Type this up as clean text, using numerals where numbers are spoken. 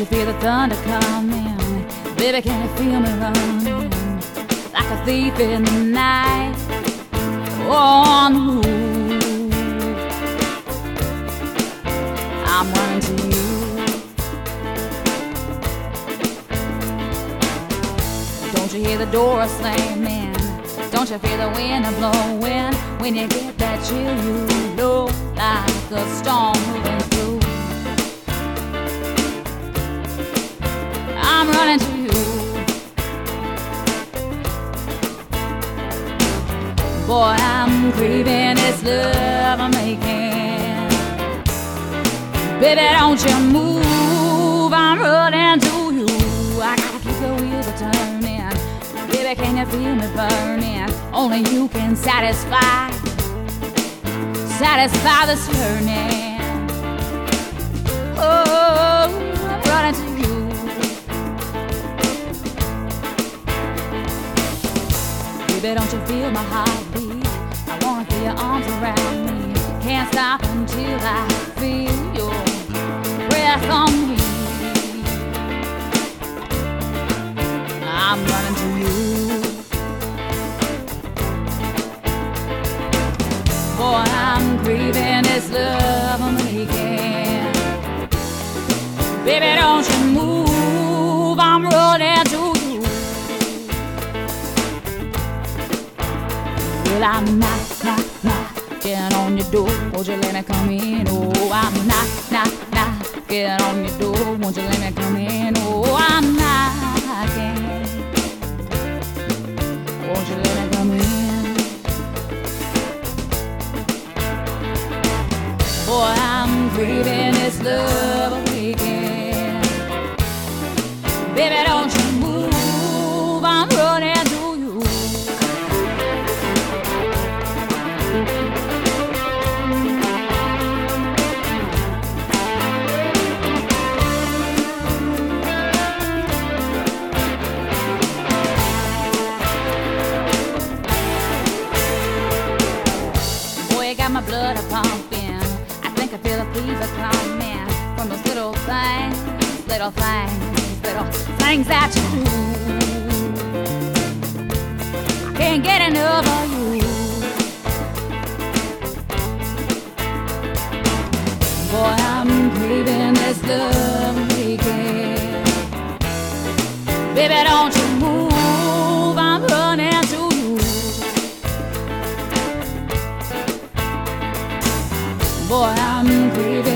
you feel the thunder coming? Baby, can you feel me running like a thief in the night? On the move, I'm running to you. Don't you hear the door slamming? Don't you feel the wind blowing? When you get that chill, you know, like a storm moving through. I'm running to you. Boy, I'm craving this love I'm making. Baby, don't you move, I'm running to you. I gotta keep the wheels a turning. Baby, can you feel me burning? Only you can satisfy this yearning. Oh, I'm running to you. Baby, don't you feel my heartbeat? I wanna feel your arms around me. Can't stop until I feel your breath on me. I'm running to you. Boy, I'm craving this love I'm making. Baby, don't you move, I'm running to you. Well, I'm knocking on your door. Won't you let me come in? Oh, I'm knocking on your door. Won't you let me come in? Oh, I'm knocking. Won't you let me come in? Boy, I'm craving this love awakening. Baby, don't you move, I'm running to you. Boy, you got my blood a pumping. I think I feel a fever coming from those little things that you do. I can't get enough of you. Boy, I'm craving this love again. Baby, don't you move, I'm running to you. Boy, I'm craving